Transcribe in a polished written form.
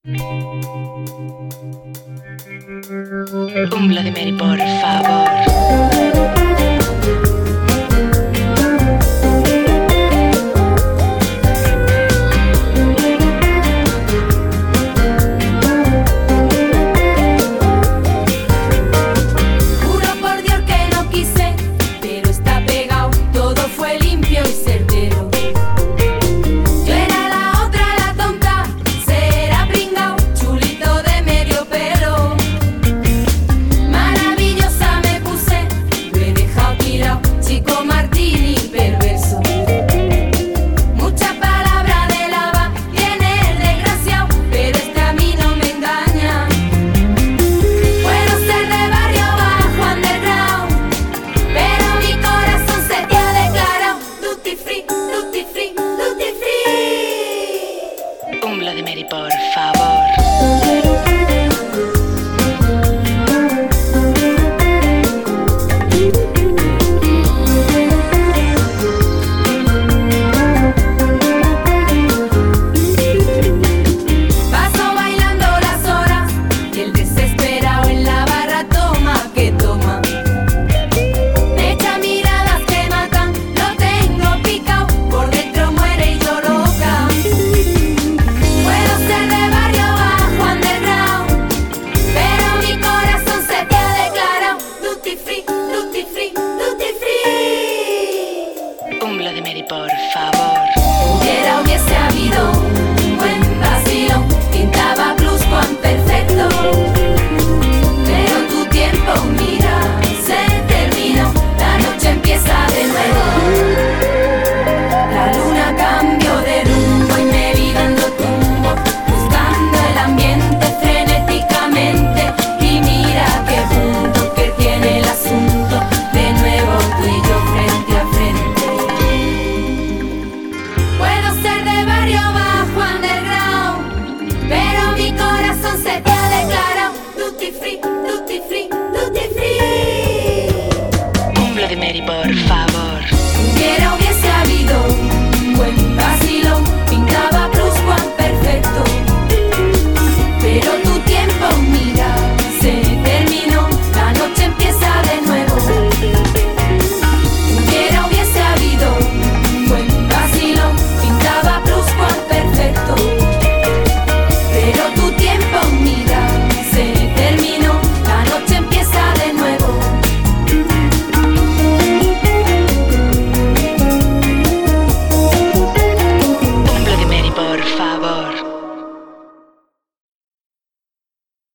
Un Bloody Mary, por favor. Un Bloody Mary, por favor. Un Bloody Mary, por favor. Hubiese habido un buen vacío, pintaba plus cuan perfecto, pero tu tiempo, mira, se terminó, la noche empieza de nuevo. La luna cambió de rumbo y me vi dando tumbo, buscando el ambiente frenéticamente, y mira qué punto que tiene el asunto, de nuevo tú y yo frente a frente. Puedo ser de barrio bajo, underground, pero mi corazón se te ha declarado duty free, duty free, duty free. Un Bloody Mary, por